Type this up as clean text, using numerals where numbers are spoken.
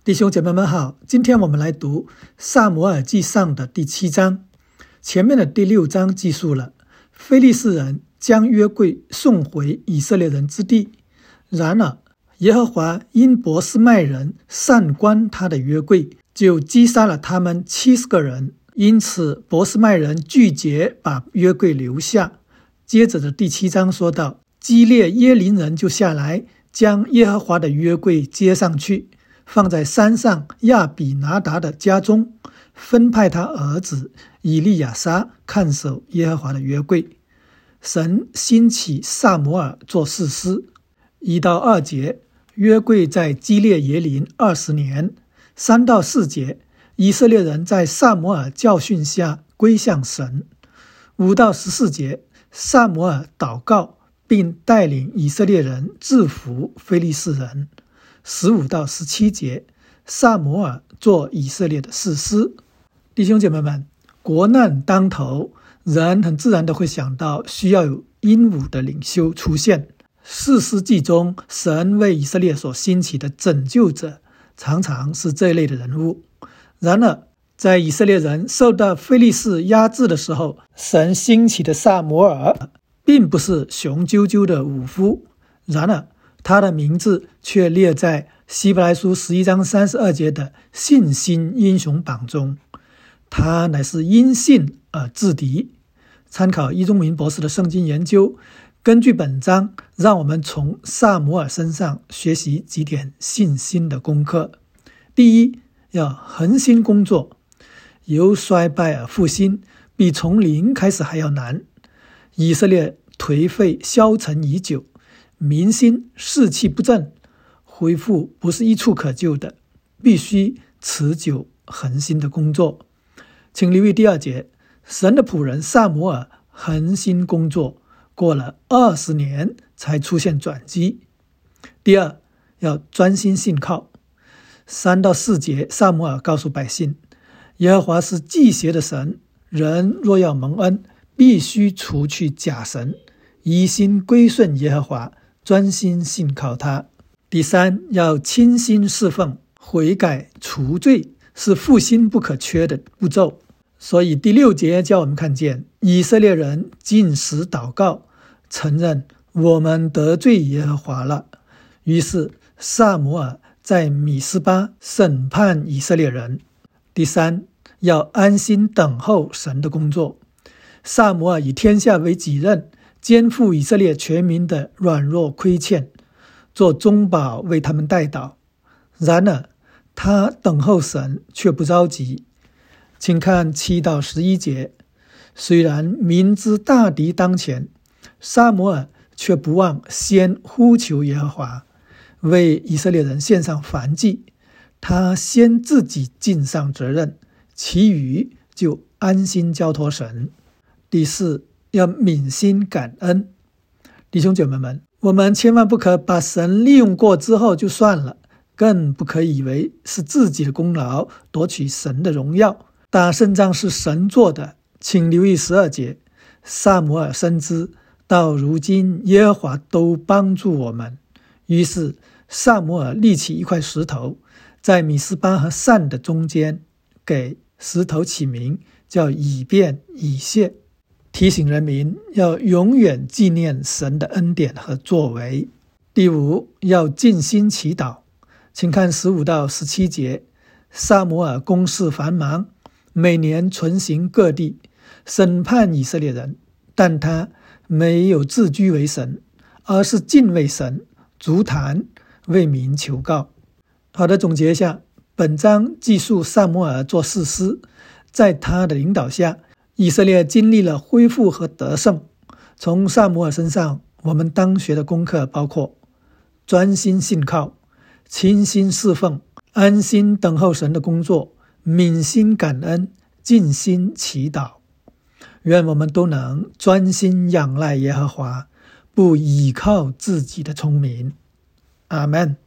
弟兄姐妹们好，今天我们来读撒母耳记上的第7章。前面的第6章记述了非利士人将约柜送回以色列人之地，然而耶和华因伯示麦人擅观他的约柜，就击杀了他们70个人，因此伯示麦人拒绝把约柜留下。接着的第7章说到，基列耶琳人就下来，将耶和华的约柜接上去，放在山上亚比拿达的家中，分派他儿子以利亚撒看守耶和华的约柜。神兴起撒母耳做士师。1到2节，约柜在基列耶琳20年。3到4节，以色列人在撒母耳教训下归向神。5到14节，撒母耳祷告并带领以色列人制服非利士人。15到17节，撒母耳做以色列的士师。弟兄姐妹们，国难当头，人很自然的会想到需要有英武的领袖出现。士师记中，神为以色列所兴起的拯救者常常是这一类的人物。然而在以色列人受到非利士压制的时候，神兴起的撒母耳并不是雄赳赳的武夫，然而他的名字却列在希伯来书11章32节的信心英雄榜中。他乃是因信而制敌。参考易中明博士的圣经研究，根据本章，让我们从撒母耳身上学习几点信心的功课。第一，要恒心工作。由衰败而复兴，比从零开始还要难。以色列颓废消沉已久，民心士气不振，恢复不是一触可就的，必须持久恒心的工作。请留意第2节，神的仆人撒母耳恒心工作，过了20年才出现转机。第二，要专心信靠。3到4节，撒母耳告诉百姓，耶和华是忌邪的神，人若要蒙恩，必须除去假神，以心归顺耶和华，专心信靠他。第3，要倾心侍奉，悔改除罪是复兴不可缺的步骤。所以第6节叫我们看见以色列人禁食祷告，承认我们得罪耶和华了。于是撒母耳在米斯巴审判以色列人。第3，要安心等候神的工作。撒母耳以天下为己任，肩负以色列全民的软弱亏欠，做中保为他们代祷。然而他等候神却不着急。请看7到11节，虽然明知大敌当前，撒母耳却不忘先呼求耶和华，为以色列人献上燔祭。他先自己尽上责任，其余就安心交托神。第4，要悯心感恩。弟兄姐妹们，我们千万不可把神利用过之后就算了，更不可以为是自己的功劳夺取神的荣耀。打胜仗是神做的。请留意12节，撒母耳深知到如今耶和华都帮助我们，于是撒母耳立起一块石头，在米斯巴和善的中间，给石头起名叫以便以谢，提醒人民要永远纪念神的恩典和作为。第5，要尽心祈祷。请看15到17节，撒母耳公事繁忙，每年巡行各地，审判以色列人，但他没有自居为神，而是敬畏神，足坛为民求告。好的，总结一下，本章记述撒母耳做士师，在他的领导下，以色列经历了恢复和得胜。从撒母耳身上，我们当学的功课包括专心信靠、倾心侍奉、安心等候神的工作、悯心感恩、尽心祈祷。愿我们都能专心仰赖耶和华，不倚靠自己的聪明。阿们。